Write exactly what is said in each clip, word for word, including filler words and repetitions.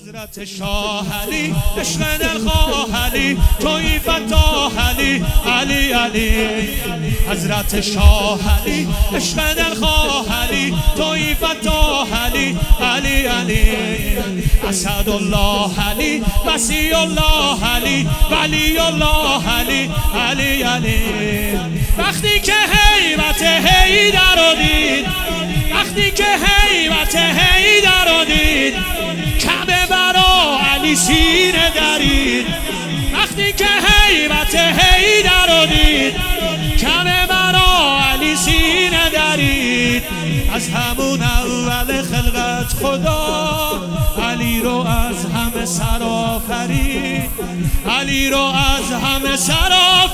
حضرت شاه علی عشق دلخواه علی توی فتاح علی علی علی حضرت شاه علی عشق دلخواه علی توی فتاح علی علی علی اسد الله علی وصی الله علی ولی الله علی علی علی وقتی که هیبت حیدر رو دید وقتی که هیبت حیدر رو دید کعبه برا علی سینه درید وقتی که هیبت حیدر رو دید کعبه برا علی سینه درید از همون اول خلقت خدا علی رو از همه سر آفرید علی رو از همه سر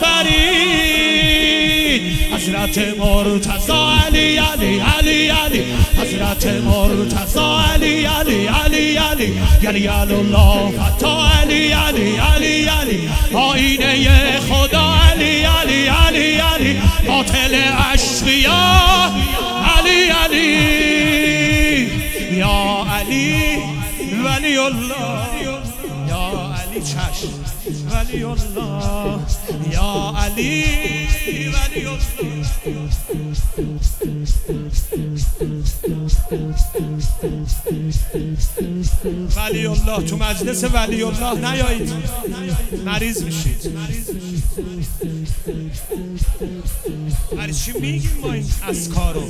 آفرید حضرت مرتضی علی علی علی علی حضرت مرتضی علی علی علی علی علی الله فتا علی علی علی علی آینه خدا علی علی علی علی قاتل اشقیا علی علی یا علی ولی الله یا علی چشم ولی الله یا علی ولی الله ولی الله تو مجلس ولی الله نیایید مریض میشید برای چی میگیم ما این اذکارو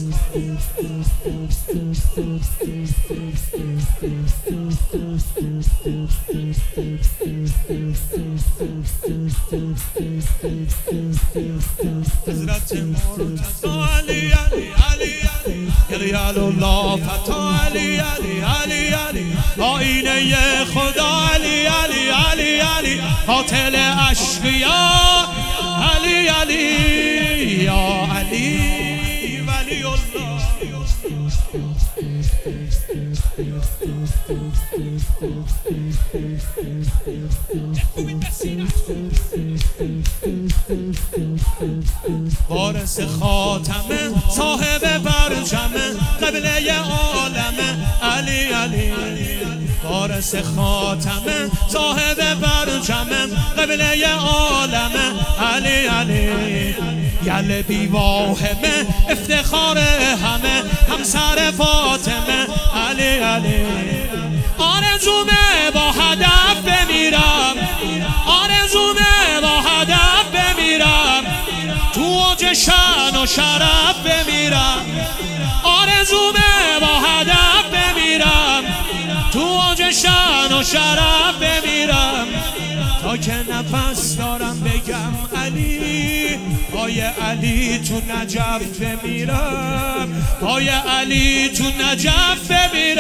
حضرت مرتضی علی علی علی علی علی الله فتا علی علی علی علی آینه خدا علی علی علی علی قاتل اشقیا علی علی یا علی ولی الله وارث خاتمه صاحب برجمه قبله عالمه علی علی وارث خاتمه صاحب برجمه قبله عالمه علی علی یل بیواهمه افتخار همه همسر فاطمه علی علی آرزومه با هدف بمیرم آرزومه با هدف بمیرم تو اوج شان و شرف بمیرم آرزومه با هدف بمیرم تو اوج شان و شرف بمیرم تا که نفس دارم بگم علی پای علی تو نجف بمیرم پای علی تو نجف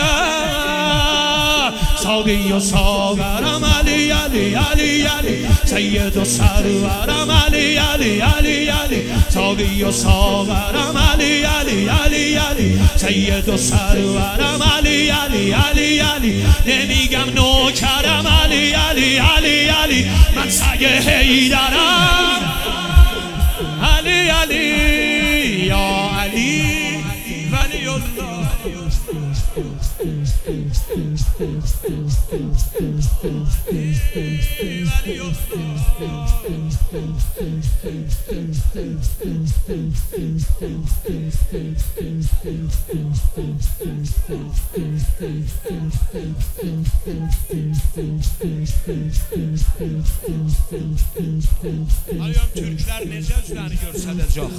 بمیرم ساقی و ساغرم علی علی علی علی سید و سرورم علی علی علی علی ساقی و ساغرم علی علی علی علی سید و سرورم علی علی علی علی نمیگم نوکرم علی علی علی علی من سگ حیدرم علی علی یا علی ولی الله ولی Ayam Türkler necə üzlərini görsədəcək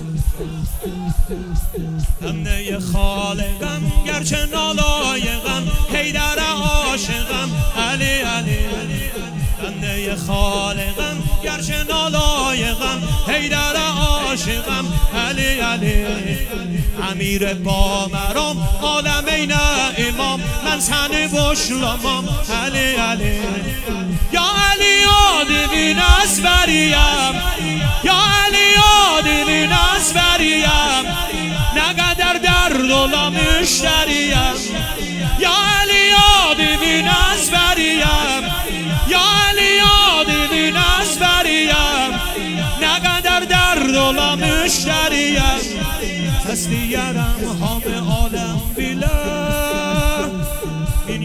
Həmnəyə xaliqəm Gerçən alayıqəm Heydərə aşıqəm Ali Ali Həmnəyə xaliqəm Gerçən alayıqəm Heydərə aşıqəm Ali Ali امیر با مرام عالم این امام من سن بشلامام علی علی یا علی یادوین از بریم یا علی یادوین از بریم نقدر در دولا مشتریم یا علی یادوین از بریم یا علی یادوین از بریم نقدر در دولا مشتریم تسلیرم حام عالم بیله این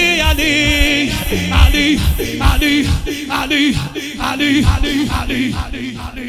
علی علی علی علی علی علی علی علی